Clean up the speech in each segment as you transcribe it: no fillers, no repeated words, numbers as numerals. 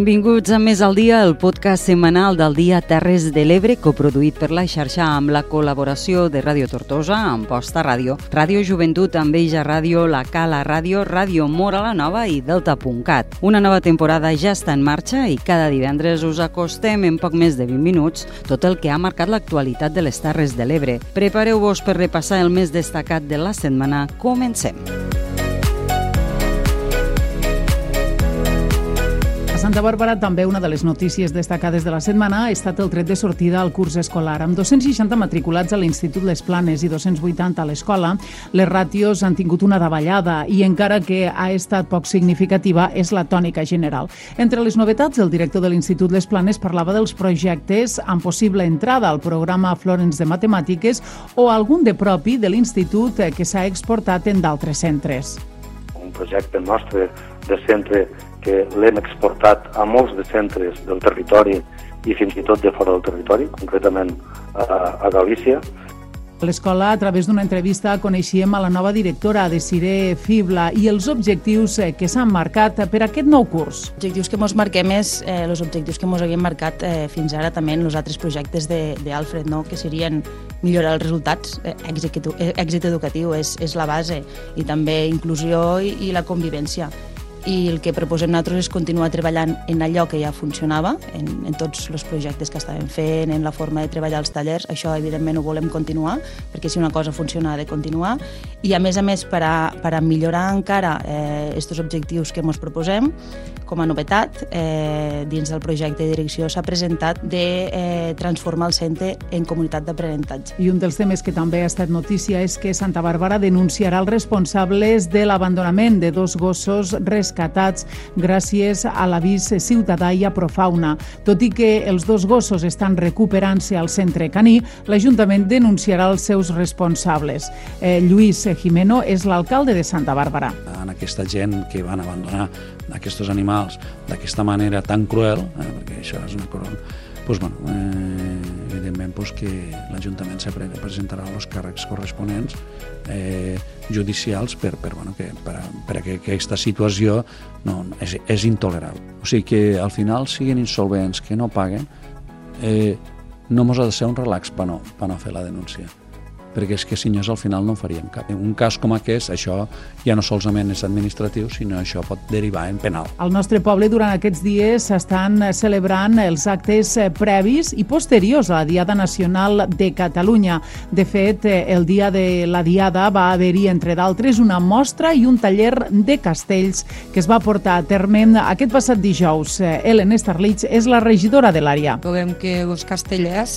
Benvinguts a Més al Dia, el podcast setmanal del Dia Terres de l'Ebre, coproduït per la xarxa amb la col·laboració de Ràdio Tortosa, Amposta Ràdio, Ràdio Joventut, Enveja Ràdio, La Cala Ràdio, Ràdio Mora la Nova i Delta.cat. Una nova temporada ja està en marxa i cada divendres us acostem en poc més de 20 minuts tot el que ha marcat l'actualitat de les Terres de l'Ebre. Prepareu-vos per repassar el més destacat de la setmana. Comencem. Santa Bàrbara, també una de les notícies destacades de la setmana ha estat el tret de sortida al curs escolar. Amb 260 matriculats a l'Institut Les Planes i 280 a l'escola, les ràtios han tingut una davallada i encara que ha estat poc significativa és la tònica general. Entre les novetats, el director de l'Institut Les Planes parlava dels projectes amb possible entrada al programa Florence de Matemàtiques o algun de propi de l'Institut que s'ha exportat en d'altres centres. Un projecte nostre de centre que l'hem exportat a molts de centres del territori i fins i tot de fora del territori, concretament a Galícia. A l'escola, a través d'una entrevista, coneixíem a la nova directora, Desiree Fibla, i els objectius que s'han marcat per aquest nou curs. Els objectius que ens marquem és els objectius que ens havíem marcat fins ara també en els altres projectes d'Alfred, no? Que serien millorar els resultats, èxit educatiu és la base, i també inclusió i la convivència. I el que proposem nosaltres és continuar treballant en allò que ja funcionava, en tots els projectes que estàvem fent, en la forma de treballar els tallers. Això, evidentment, ho volem continuar, perquè si una cosa funciona ha de continuar. I, a més, per a millorar encara aquests objectius que ens proposem, com a novetat, dins del projecte de direcció s'ha presentat de transformar el centre en comunitat d'aprenentatge. I un dels temes que també ha estat notícia és que Santa Bàrbara denunciarà els responsables de l'abandonament de 2 gossos rescatats gràcies a l'avís ciutadà i a Profauna. Tot i que els 2 gossos estan recuperant-se al centre caní, l'Ajuntament denunciarà els seus responsables. Lluís Jimeno és l'alcalde de Santa Bàrbara. En aquesta gent que van abandonar aquests animals d'aquesta manera tan cruel, perquè això és una cosa, evidentment que l'Ajuntament sempre presentarà els càrrecs corresponents judicials perquè aquesta situació és intolerable. O sigui que al final siguin insolvents, que no paguen, no ens ha de ser un relax per no fer la denúncia, perquè és que si no al final no en faríem cap. En un cas com aquest, això ja no solament és administratiu, sinó això pot derivar en penal. Al nostre poble, durant aquests dies, s'estan celebrant els actes previs i posteriors a la Diada Nacional de Catalunya. De fet, el dia de la Diada va haver-hi, entre d'altres, una mostra i un taller de castells que es va portar a terme aquest passat dijous. Helen Starlich és la regidora de l'àrea. Veiem que els castellers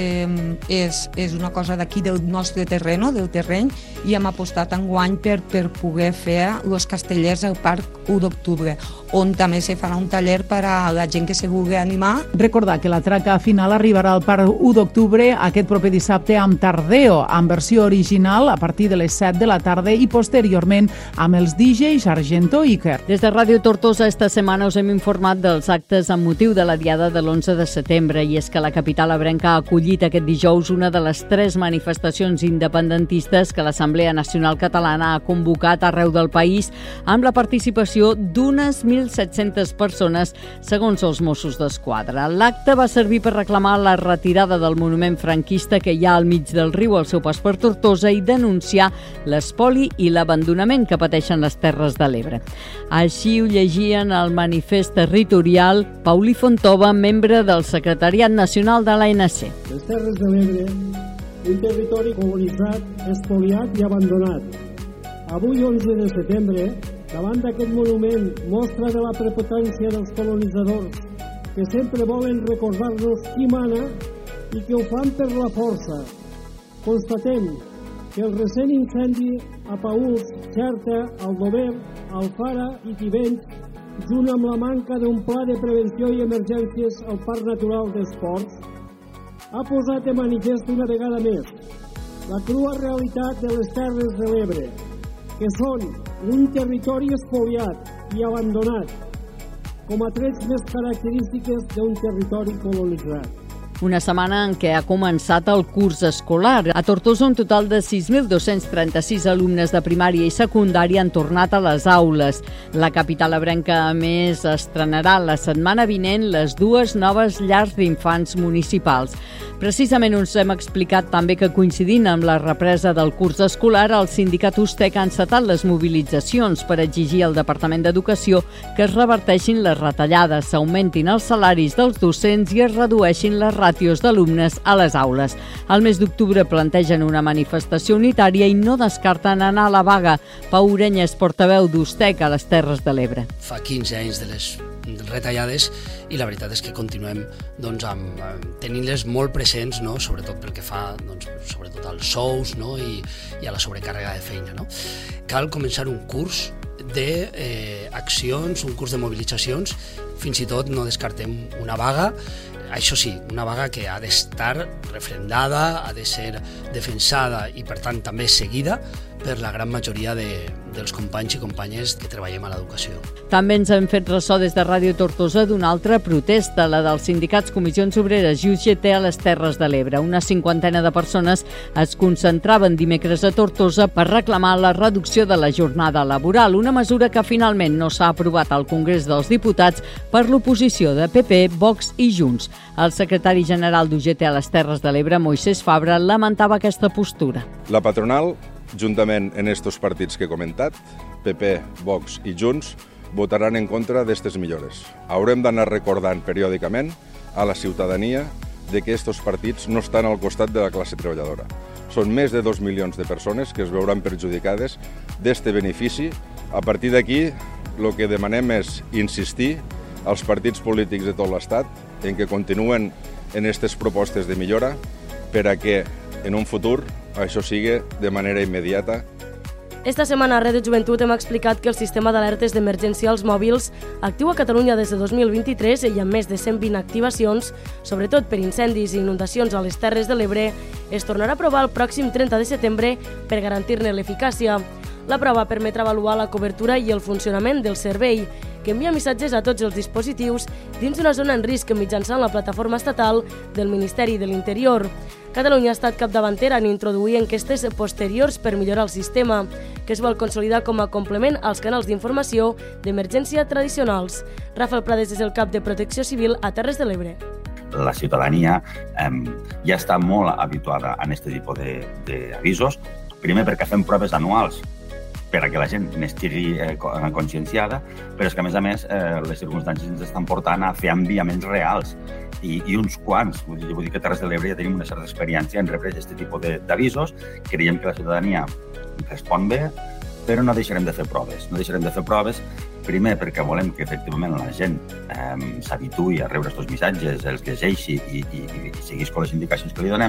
és una cosa d'aquí del nostre del terreny, i hem apostat enguany per poder fer els castellers al Parc 1 d'Octubre, on també se farà un taller per a la gent que se vulgui animar. Recordar que la traca final arribarà al Parc 1 d'Octubre aquest proper dissabte amb Tardeo, en versió original a partir de les 7 de la tarda i posteriorment amb els DJs Argento i Iker. Des de Ràdio Tortosa esta setmana us hem informat dels actes amb motiu de la Diada de l'11 de setembre, i és que la capital ebrenca ha acollit aquest dijous una de les 3 manifestacions independentistes que l'Assemblea Nacional Catalana ha convocat arreu del país, amb la participació d'unes 1.700 persones, segons els Mossos d'Esquadra. L'acte va servir per reclamar la retirada del monument franquista que hi ha al mig del riu al seu pas per Tortosa i denunciar l'espoli i l'abandonament que pateixen les Terres de l'Ebre. Així ho llegien al manifest territorial Paulí Fontova, membre del Secretariat Nacional de l'ANC. Les Terres de l'Ebre, un territori colonitzat, espoliat i abandonat. Avui, 11 de setembre, davant d'aquest monument, mostra de la prepotència dels colonitzadors, que sempre volen recordar-nos qui mana i que ho fan per la força. Constatem que el recent incendi a Paüls, Xerta, Aldover, Alfara i Tivenys, junt amb la manca d'un pla de prevenció i emergències al Parc Natural d'Esports, ha posat de manifest una vegada més la crua realitat de les Terres de l'Ebre, que són un territori espoliat i abandonat, com a trets més característiques d'un territori colonitzat. Una setmana en què ha començat el curs escolar. A Tortosa, un total de 6.236 alumnes de primària i secundària han tornat a les aules. La capital ebrenca, a més, estrenarà la setmana vinent les 2 noves llars d'infants municipals. Precisament us hem explicat també que, coincidint amb la represa del curs escolar, el sindicat USTEC ha encetat les mobilitzacions per exigir al Departament d'Educació que es reverteixin les retallades, s'augmentin els salaris dels docents i es redueixin les ràtios d'alumnes a les aules. Al mes d'octubre plantegen una manifestació unitària i no descarten anar a la vaga. Pau Urenyes, portaveu d'USTEC a les Terres de l'Ebre. Fa 15 anys de les retallades i la veritat és que continuem tenint-les molt presents, no? Sobretot pel que fa sobretot als sous, no? I a la sobrecàrrega de feina. No? Cal començar un curs d'accions, un curs de mobilitzacions, fins i tot no descartem una vaga. Això sí, una vaga que ha d'estar refrendada, ha de ser defensada i, per tant, també seguida per la gran majoria dels companys i companyes que treballem a l'educació. També ens hem fet ressò des de Ràdio Tortosa d'una altra protesta, la dels sindicats Comissions Obreres i UGT a les Terres de l'Ebre. Una 50 de persones es concentraven dimecres a Tortosa per reclamar la reducció de la jornada laboral, una mesura que finalment no s'ha aprovat al Congrés dels Diputats per l'oposició de PP, Vox i Junts. El secretari general d'UGT a les Terres de l'Ebre, Moisés Fabra, lamentava aquesta postura. La patronal, juntament en estos partits que he comentat, PP, Vox i Junts, votaran en contra d'aquestes millores. Haurem d'anar recordant periòdicament a la ciutadania de que estos partits no estan al costat de la classe treballadora. Són més de 2 milions de persones que es veuran perjudicades d'este benefici. A partir d'aquí, el que demanem és insistir als partits polítics de tot l'Estat en que continuen en aquestes propostes de millora per a que en un futur això sigui de manera immediata. Esta setmana a Ràdio Joventut hem explicat que el sistema d'alertes d'emergència als mòbils, actiu a Catalunya des de 2023 i amb més de 120 activacions, sobretot per incendis i inundacions a les Terres de l'Ebre, es tornarà a provar el pròxim 30 de setembre per garantir-ne l'eficàcia. La prova permetrà avaluar la cobertura i el funcionament del servei, que envia missatges a tots els dispositius dins d'una zona en risc mitjançant la plataforma estatal del Ministeri de l'Interior. Catalunya ha estat capdavantera en introduir enquestes posteriors per millorar el sistema, que es vol consolidar com a complement als canals d'informació d'emergència tradicionals. Rafael Prades és el cap de Protecció Civil a Terres de l'Ebre. La ciutadania ja està molt habituada a aquest tipus d'avisos, primer perquè fem proves anuals per a que la gent n'estigui conscienciada, però és que, a més, les circumstàncies ens estan portant a fer enviaments reals i uns quants. Vull dir que a Terres de l'Ebre ja tenim una certa experiència en rebre aquest tipus d'avisos. Creiem que la ciutadania respon bé, però no deixarem de fer proves. No deixarem de fer proves, primer perquè volem que efectivament la gent s'habituï a rebre aquests missatges, els llegeixi i seguís les indicacions que li donem,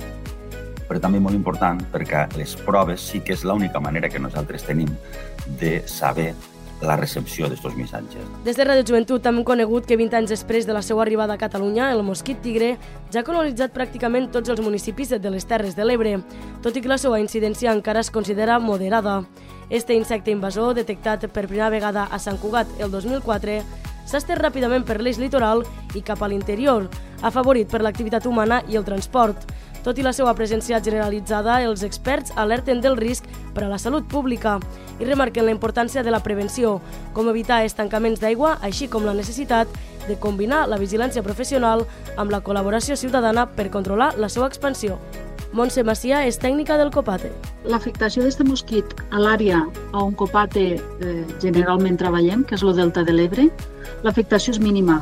però també molt important perquè les proves sí que és l'única manera que nosaltres tenim de saber la recepció d'aquests missatges. Des de Ràdio Joventut hem conegut que 20 anys després de la seva arribada a Catalunya, el mosquit tigre ja ha colonitzat pràcticament tots els municipis de les Terres de l'Ebre, tot i que la seva incidència encara es considera moderada. Este insecte invasor, detectat per primera vegada a Sant Cugat el 2004, s'ha estès ràpidament per l'eix litoral i cap a l'interior, afavorit per l'activitat humana i el transport. Tot i la seva presència generalitzada, els experts alerten del risc per a la salut pública i remarquen la importància de la prevenció, com evitar estancaments d'aigua, així com la necessitat de combinar la vigilància professional amb la col·laboració ciutadana per controlar la seva expansió. Montse Macià és tècnica del copate. L'afectació d'aquest mosquit a l'àrea on copate generalment treballem, que és el Delta de l'Ebre, l'afectació és mínima,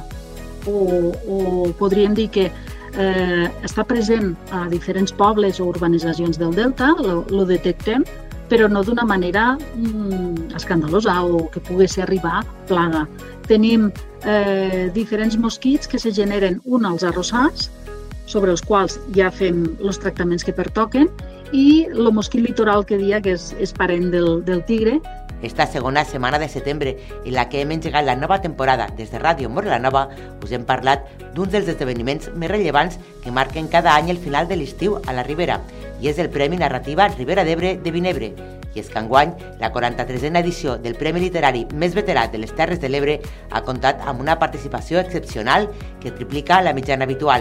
o podríem dir que està present a diferents pobles o urbanitzacions del Delta, lo detectem, però no d'una manera escandalosa o que pogués arribar plaga. Tenim diferents mosquits que se generen, un als arrossars, sobre els quals ja fem els tractaments que pertoquen, i el mosquit litoral que dia que és parent del tigre. Esta segona setmana de setembre, en la que hem engegat la nova temporada des de Ràdio Morlanova, us hem parlat d'un dels esdeveniments més rellevants que marquen cada any el final de l'estiu a la Ribera, i és el Premi Narrativa Ribera d'Ebre de Vinebre. I és que enguany, la 43a edició del Premi Literari més veterà de les Terres de l'Ebre ha comptat amb una participació excepcional que triplica la mitjana habitual.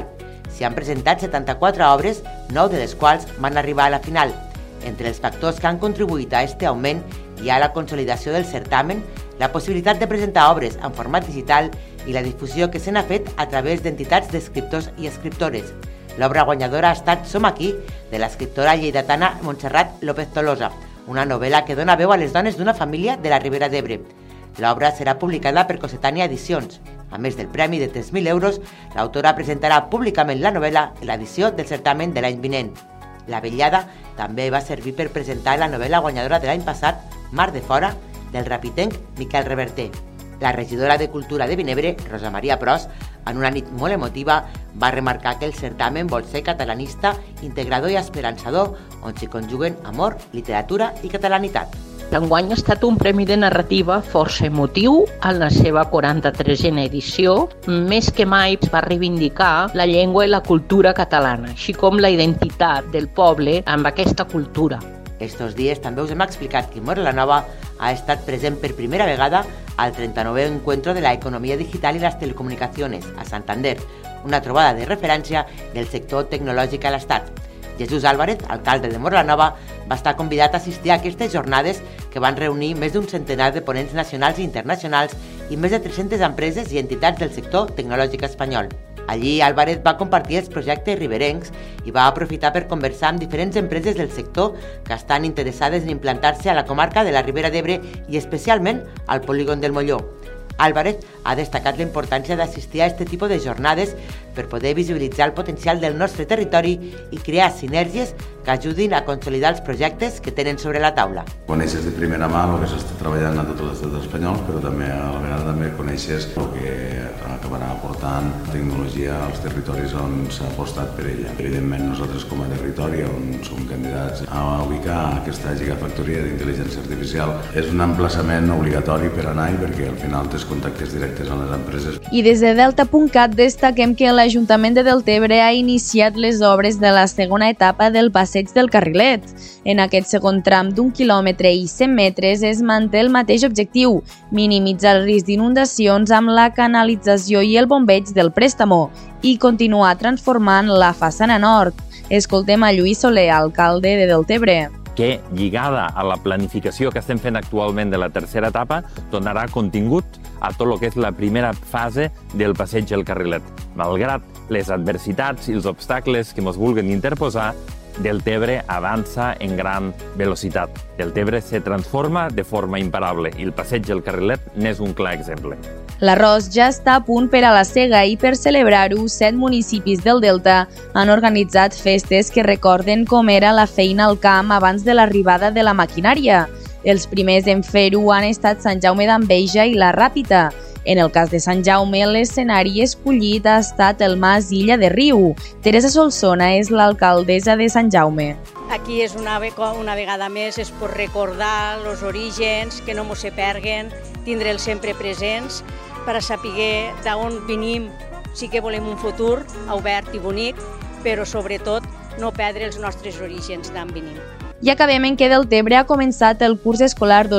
S'hi han presentat 74 obres, 9 de les quals van arribar a la final. Entre els factors que han contribuït a aquest augment hi ha la consolidació del certamen, la possibilitat de presentar obres en format digital i la difusió que se n'ha fet a través d'entitats d'escriptors i escriptores. L'obra guanyadora ha estat Som aquí, de l'escriptora lleidatana Montserrat López Tolosa, una novel·la que dona veu a les dones d'una família de la Ribera d'Ebre. L'obra serà publicada per Cossetània Edicions. A més del premi de 3.000 euros, l'autora presentarà públicament la novel·la en l'edició del certamen de l'any vinent. La vetllada també va servir per presentar la novel·la guanyadora de l'any passat, Mar de Fora, del rapitenc Miquel Reverter. La regidora de Cultura de Vinebre, Rosa Maria Pros, en una nit molt emotiva, va remarcar que el certamen vol ser catalanista, integrador i esperançador, on s'hi conjuguen amor, literatura i catalanitat. L'enguany ha estat un premi de narrativa força emotiu en la seva 43a edició. Més que mai va reivindicar la llengua i la cultura catalana, així com la identitat del poble amb aquesta cultura. Estos dies també us hem explicat que Móra la Nova ha estat present per primera vegada al 39è Encuentro de la Economía Digital y las Telecomunicaciones a Santander, una trobada de referència del sector tecnològic a l'Estat. Jesús Álvarez, alcalde de Móra la Nova, va estar convidat a assistir a aquestes jornades que van reunir més d'un centenar de ponents nacionals i internacionals i més de 300 empreses i entitats del sector tecnològic espanyol. Allí, Álvarez va compartir els projectes riberencs i va aprofitar per conversar amb diferents empreses del sector que estan interessades en implantar-se a la comarca de la Ribera d'Ebre i especialment al polígon del Molló. Álvarez ha destacat la importància d'assistir a aquest tipus de jornades per poder visibilitzar el potencial del nostre territori i crear sinergies que ajudin a consolidar els projectes que tenen sobre la taula. Coneixes de primera mà el que s'està treballant a tot l'estat espanyol, però també a la vegada també coneixes el que acabarà aportant tecnologia als territoris on s'ha apostat per ella. Evidentment, nosaltres com a territori on som candidats a ubicar aquesta gigafactoria d'intel·ligència artificial és un emplaçament obligatori per anar-hi perquè al final tens contactes directes amb les empreses. I des de Delta.cat destaquem que l'Ajuntament de Deltebre ha iniciat les obres de la segona etapa del Passeig del Carrilet. En aquest segon tram d'1 quilòmetre i 100 metres es manté el mateix objectiu, minimitzar el risc d'inundacions amb la canalització i el bombeig del Préstamo i continuar transformant la façana nord. Escoltem a Lluís Soler, alcalde de Deltebre, que, lligada a la planificació que estem fent actualment de la tercera etapa, donarà contingut a tot el que és la primera fase del Passeig del Carrilet. Malgrat les adversitats i els obstacles que ens vulguin interposar, Deltebre avança en gran velocitat. Deltebre se transforma de forma imparable i el Passeig del Carrilet n'és un clar exemple. L'arròs ja està a punt per a la sega i per celebrar-ho, 7 municipis del Delta han organitzat festes que recorden com era la feina al camp abans de l'arribada de la maquinària. Els primers en fer-ho han estat Sant Jaume d'Enveja i la Ràpita. En el cas de Sant Jaume, l'escenari escollit ha estat el Mas Illa de Riu. Teresa Solsona és l'alcaldessa de Sant Jaume. Aquí és una vegada més es pot recordar els orígens, que no mos se perguen, tindre'ls sempre presents per a saber d'on venim. Sí que volem un futur obert i bonic, però sobretot no perdre els nostres orígens d'on venim. I acabem en que Deltebre ha començat el curs escolar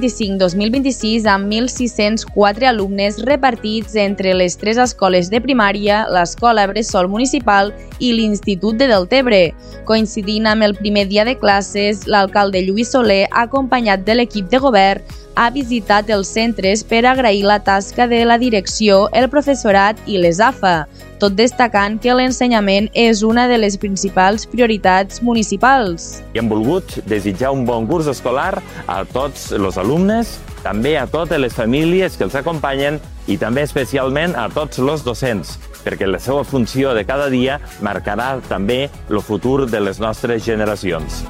2025-2026 amb 1.604 alumnes repartits entre les 3 escoles de primària, l'escola bressol municipal i l'Institut de Deltebre. Coincidint amb el primer dia de classes, l'alcalde Lluís Soler, acompanyat de l'equip de govern, ha visitat els centres per agrair la tasca de la direcció, el professorat i les AFA, tot destacant que l'ensenyament és una de les principals prioritats municipals. I hem volgut desitjar un bon curs escolar a tots els alumnes, també a totes les famílies que els acompanyen i també especialment a tots els docents, perquè la seva funció de cada dia marcarà també el futur de les nostres generacions.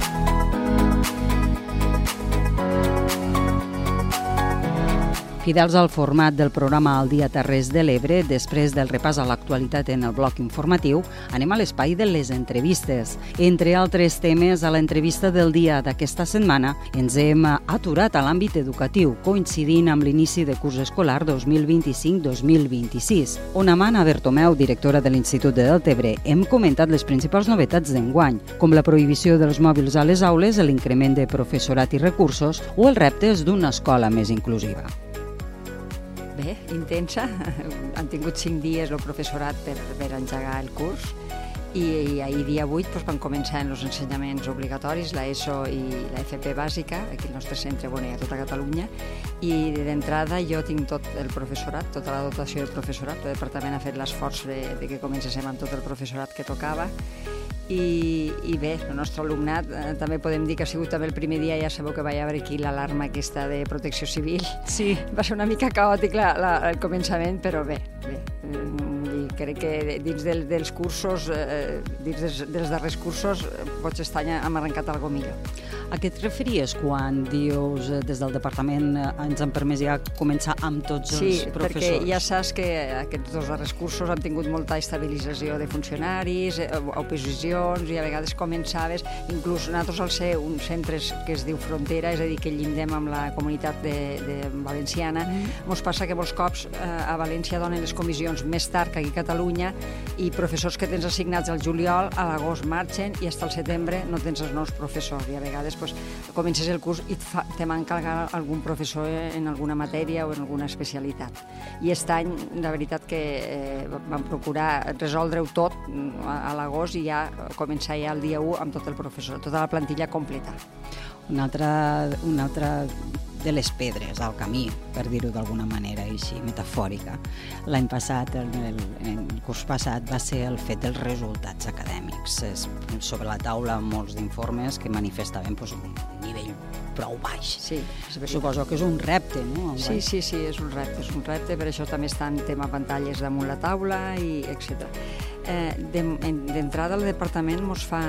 Fidels al format del programa El Dia Terres de l'Ebre, després del repàs a l'actualitat en el bloc informatiu, anem a l'espai de les entrevistes. Entre altres temes, a l'entrevista del dia d'aquesta setmana ens hem aturat a l'àmbit educatiu, coincidint amb l'inici de curs escolar 2025-2026. On amb Anna Bertomeu, directora de l'Institut de Deltebre, hem comentat les principals novetats d'enguany, com la prohibició dels mòbils a les aules, l'increment de professorat i recursos o els reptes d'una escola més inclusiva. bé, intensa. Han tingut 5 dies el professorat per engegar el curs i ahir dia 8 doncs, van començar els ensenyaments obligatoris, la ESO i la FP bàsica, aquí al nostre centre, bueno, i a tota Catalunya, i d'entrada jo tinc tot el professorat, tota la dotació del professorat, el departament ha fet l'esforç de que comencéssim amb tot el professorat que tocava, i bé, el nostre alumnat també podem dir que ha sigut també el primer dia, ja sabeu que va haver aquí l'alarma aquesta de protecció civil. Sí. Va ser una mica caòtic el començament, però bé. Crec que dins dels cursos, dins dels darrers cursos, potser aquest any hem arrencat alguna millor. A què et referies quan dius des del departament ens han permès ja començar amb tots els professors? Sí, perquè ja saps que aquests 2 darrers cursos han tingut molta estabilització de funcionaris, oposicions, i a vegades començaves, inclús nosaltres al ser un centre que es diu Frontera, és a dir, que llindem amb la comunitat valenciana, ens passa que molts cops a València donen les comissions més tard que aquí a Catalunya i professors que tens assignats al juliol, a l'agost marxen i fins al setembre no tens els nous professors, i a vegades comences el curs i te manca algun professor en alguna matèria o en alguna especialitat. I aquest any, la veritat que vam procurar resoldre-ho tot a l'agost i ja començar ja el dia 1 amb tot el professor, tota la plantilla completa. Una altra de les pedres al camí, per dir-ho d'alguna manera així metafòrica. L'any passat, el curs passat, va ser el fet dels resultats acadèmics. Sobre la taula molts d'informes que manifestaven un nivell prou baix. Sí, suposo que és un repte, no? Sí, és un repte, per això també estan tema pantalles damunt la taula, i etc. D'entrada el departament ens fa,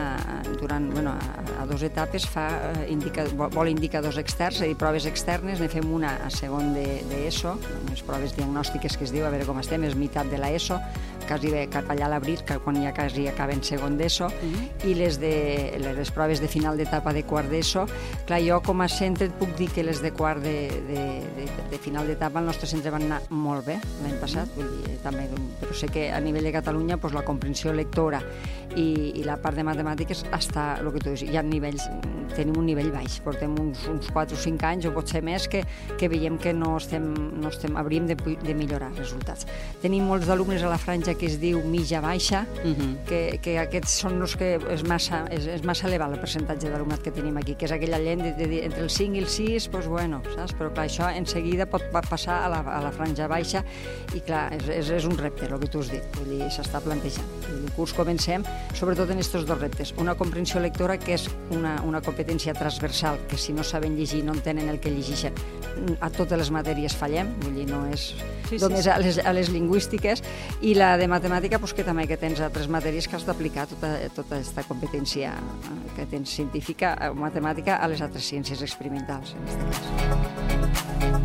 a 2 etapes, vol indicadors externs, és a dir, proves externes, ne fem una a segon d'ESO, les proves diagnòstiques que es diu, a veure com estem, és meitat de l'ESO, quasi bé cap allà a l'abril, quan ja quasi acaben segon d'ESO, i les proves de final d'etapa de quart d'ESO. Clar, jo com a centre et puc dir que les de quart de final d'etapa al nostre centre van anar molt bé l'any passat, però sé que a nivell de Catalunya la comprensió lectora i la part de matemàtiques està, el que tu dius, hi ha nivells, tenim un nivell baix, portem uns 4 o 5 anys o potser més que veiem que no estem, hauríem de millorar resultats. Tenim molts alumnes a la franja que es diu mitja-baixa, que aquests són els que és massa elevat el percentatge d'alumnat que tenim aquí, que és aquella lent entre el 5 i el 6, doncs bueno, saps? Però clar, això en seguida pot passar a la franja baixa i clar, és un repte, el que tu has dit, vull dir, s'està plantejant. El curs comencem sobretot en aquests 2 reptes. Una comprensió lectora, que és una competència transversal, que si no saben llegir, no entenen el que llegeixen, a totes les matèries fallem, vull dir, no és només a les lingüístiques, i la de matemàtica, que també que tens altres matèries que has d'aplicar tota aquesta competència que tens científica o matemàtica a les altres ciències experimentals, en aquest cas.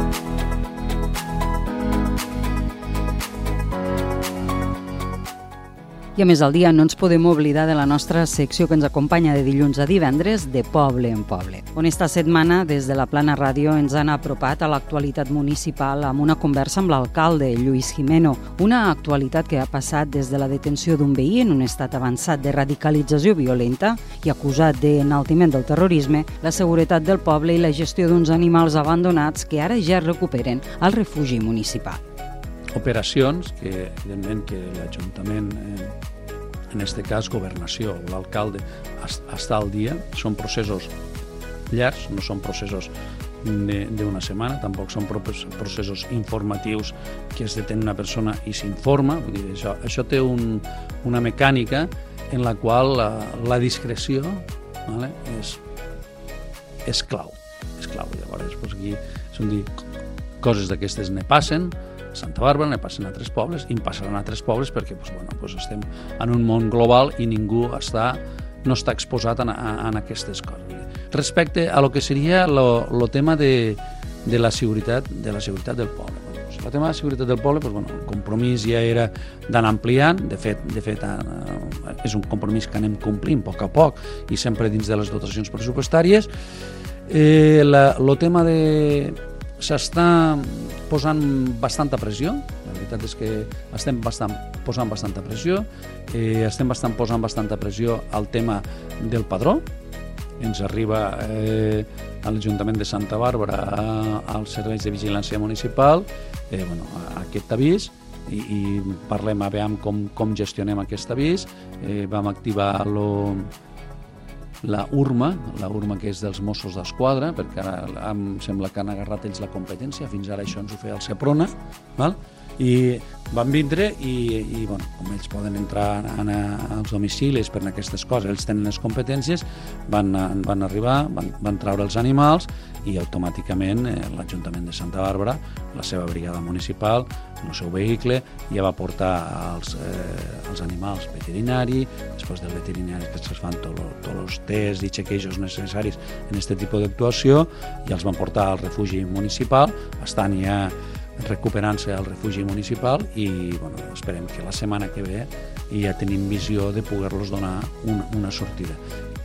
I a més al dia no ens podem oblidar de la nostra secció que ens acompanya de dilluns a divendres, de Poble en Poble, on esta setmana des de la Plana Ràdio ens han apropat a l'actualitat municipal amb una conversa amb l'alcalde, Lluís Jimeno, una actualitat que ha passat des de la detenció d'un veí en un estat avançat de radicalització violenta i acusat d'enaltiment del terrorisme, la seguretat del poble i la gestió d'uns animals abandonats que ara ja es recuperen al refugi municipal. Operacions que, evidentment, que l'Ajuntament, en aquest cas Governació, l'alcalde, està al dia. Són processos llargs, no són processos d'una setmana, tampoc són processos informatius que es detén una persona i s'informa. Vull dir, això té una mecànica en la qual la discreció és clau. Llavors, aquí són dir, coses d'aquestes ne passen a Santa Bàrbara, ne passen a altres pobles i en passaran a altres pobles perquè estem en un món global i ningú no està exposat a aquestes coses. Respecte a lo que seria el tema de la seguretat del poble. El tema de la seguretat del poble, el compromís ja era d'anar ampliant, de fet és un compromís que anem complint a poc i sempre dins de les dotacions pressupostàries. El tema s'està posant bastanta pressió, la veritat és que estem posant bastanta pressió, estem posant bastanta pressió al tema del padró, ens arriba a l'Ajuntament de Santa Bàrbara als serveis de vigilància municipal aquest avís i parlem a veure com gestionem aquest avís. Vam activar la URMA, que és dels Mossos d'Esquadra, perquè ara em sembla que han agarrat ells la competència, fins ara això ens ho feia el Seprona, val? I van vindre i com ells poden entrar als domicilis per aquestes coses, ells tenen les competències, van arribar, van treure els animals i automàticament l'Ajuntament de Santa Bàrbara, la seva brigada municipal, el seu vehicle, ja va portar els animals veterinari, després del veterinari que es fan tots els tests i chequejos necessaris en aquest tipus d'actuació, i els van portar al refugi municipal, estan ja recuperant-se al refugi municipal i esperem que la setmana que ve ja tenim visió de poder-los donar una sortida.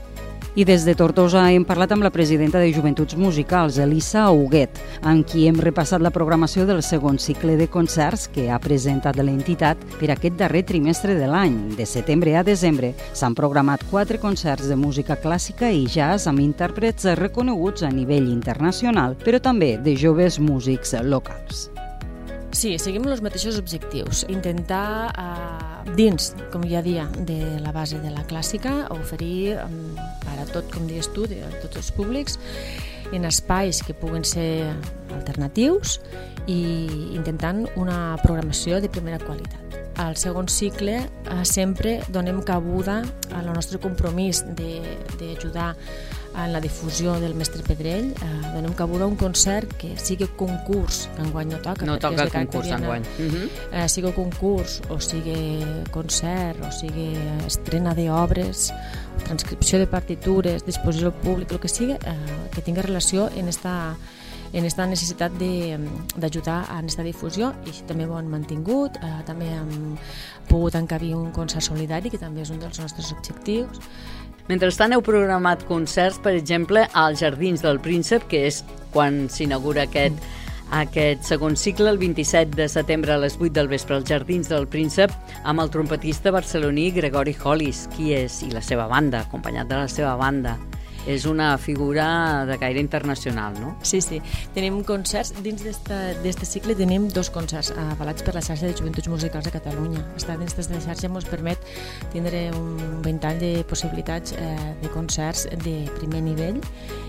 I des de Tortosa hem parlat amb la presidenta de Joventuts Musicals, Elisa Huguet, amb qui hem repassat la programació del segon cicle de concerts que ha presentat l'entitat per aquest darrer trimestre de l'any. De setembre a desembre s'han programat 4 concerts de música clàssica i jazz amb intèrprets reconeguts a nivell internacional, però també de joves músics locals. Sí, seguim els mateixos objectius. Intentar, dins, com ja dia, de la base de la clàssica, oferir per a tot, com dius tu, a tots els públics, en espais que puguen ser alternatius i intentant una programació de primera qualitat. Al segon cicle sempre donem cabuda al nostre compromís d'ajudar en la difusió del Mestre Pedrell, donem cabuda a un concert que sigui concurs, que enguany no toca. No toca concurs enguany. Sigui concurs, o sigui concert, o sigui estrena d'obres, transcripció de partitures, disposició pública, el que sigui, que tingui relació en esta necessitat d'ajudar a aquesta difusió, i així també ho han mantingut. També hem pogut encabir un concert solidari, que també és un dels nostres objectius. Mentrestant heu programat concerts, per exemple, als Jardins del Príncep, que és quan s'inaugura aquest segon cicle, el 27 de setembre a les 8 del vespre, als Jardins del Príncep, amb el trompetista barceloní Gregori Hollis, qui és, i la seva banda, acompanyat de la seva banda. És una figura de caire internacional, no? Sí. Tenim concerts, dins d'este cicle tenim 2 concerts avalats per la xarxa de Joventuts Musicals de Catalunya. Estar dins d'esta xarxa ens permet tindre un ventall de possibilitats de concerts de primer nivell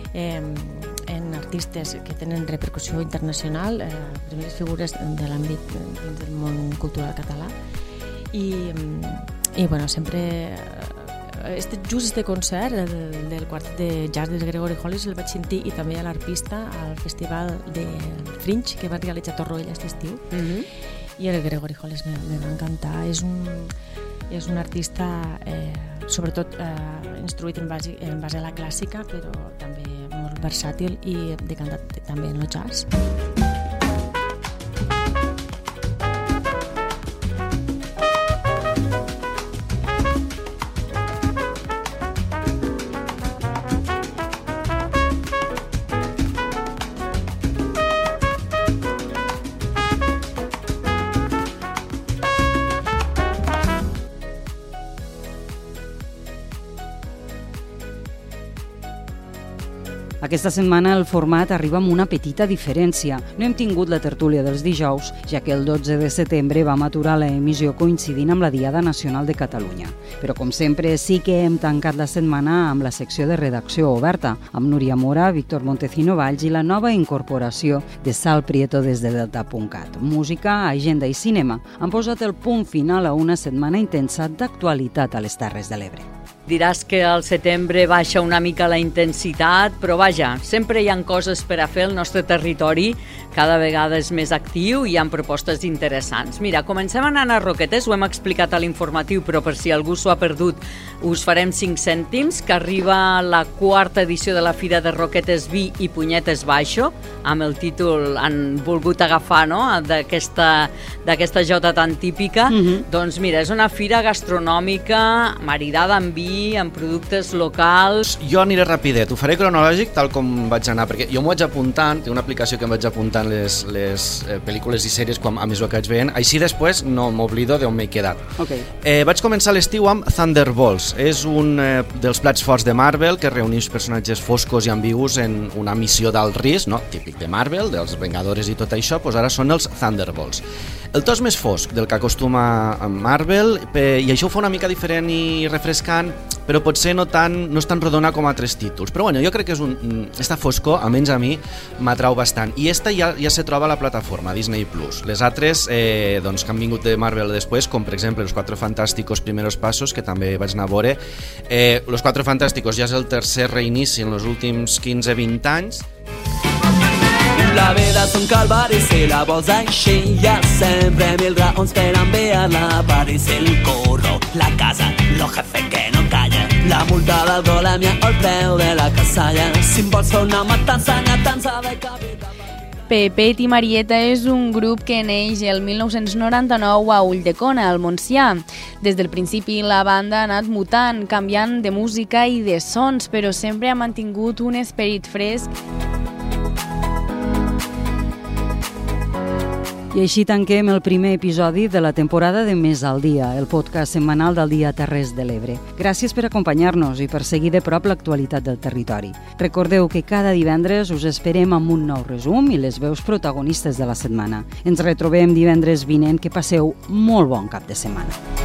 en artistes que tenen repercussió internacional, primeres figures de l'àmbit dins del món cultural català. I sempre... Just este concert del quartet de jazz de Gregori Hollis el vaig sentir, i també a l'arpista al festival del Fringe que va realitzar a Torroella aquest estiu, i el Gregori Hollis me va encantar. És un artista sobretot instruït en base a la clàssica, però també molt versàtil i decantat també en el jazz. Aquesta setmana el format arriba amb una petita diferència. No hem tingut la tertúlia dels dijous, ja que el 12 de setembre vam aturar l'emissió coincidint amb la Diada Nacional de Catalunya. Però, com sempre, sí que hem tancat la setmana amb la secció de redacció oberta, amb Núria Mora, Víctor Montecino Valls i la nova incorporació de Sal Prieto des de Delta.cat. Música, agenda i cinema han posat el punt final a una setmana intensa d'actualitat a les Terres de l'Ebre. Diràs que al setembre baixa una mica la intensitat, però vaja, sempre hi ha coses per a fer al nostre territori, cada vegada és més actiu i hi ha propostes interessants. Mira, comencem anant a Roquetes, ho hem explicat a l'informatiu, però per si algú s'ho ha perdut, us farem 5 cèntims, que arriba la 4ª edició de la Fira de Roquetes Vi i Punyetes Baixo, amb el títol han volgut agafar, no?, d'aquesta jota tan típica. Doncs mira, és una fira gastronòmica maridada amb vi, vi, amb productes locals. Jo aniré rapidet, ho faré cronològic tal com vaig anar, perquè jo m'ho vaig apuntant, té una aplicació que em vaig apuntant les pel·lícules i sèries a mesura que vaig veient, així després no m'oblido d'on m'he quedat. Okay. Vaig començar l'estiu amb Thunderbolts, és un dels plats forts de Marvel que reuneix personatges foscos i ambigus en una missió d'alt risc, no? Típic de Marvel, dels Vengadores i tot això, doncs ara són els Thunderbolts. El to és més fosc del que acostuma a Marvel i això ho fa una mica diferent i refrescant, però potser no és tan rodona com altres títols. Però bueno, jo crec que esta foscor, almenys a mi, m'atrau bastant. I esta ja se troba a la plataforma Disney+. Les altres doncs, que han vingut de Marvel després, com per exemple Los Cuatro Fantásticos Primeros Pasos, que també vaig anar a veure. Los Cuatro Fantásticos ja és el tercer reinici en els últims 15-20 anys. La vida és un calvari si la vols així, hi ha sempre mil raons per enviar-la. París, el curro, la casa, lo jefe que no calla, la multa d'alcoholèmia o el preu de la casalla. Si em vols fer una matança de capital. Pepet i Marieta és un grup que neix el 1999 a Ulldecona, al Montsià. Des del principi la banda ha anat mutant, canviant de música i de sons, però sempre ha mantingut un esperit fresc. I així tanquem el primer episodi de la temporada de Més al Dia, el podcast setmanal del Dia Terres de l'Ebre. Gràcies per acompanyar-nos i per seguir de prop l'actualitat del territori. Recordeu que cada divendres us esperem amb un nou resum i les veus protagonistes de la setmana. Ens retrobem divendres vinent. Que passeu molt bon cap de setmana.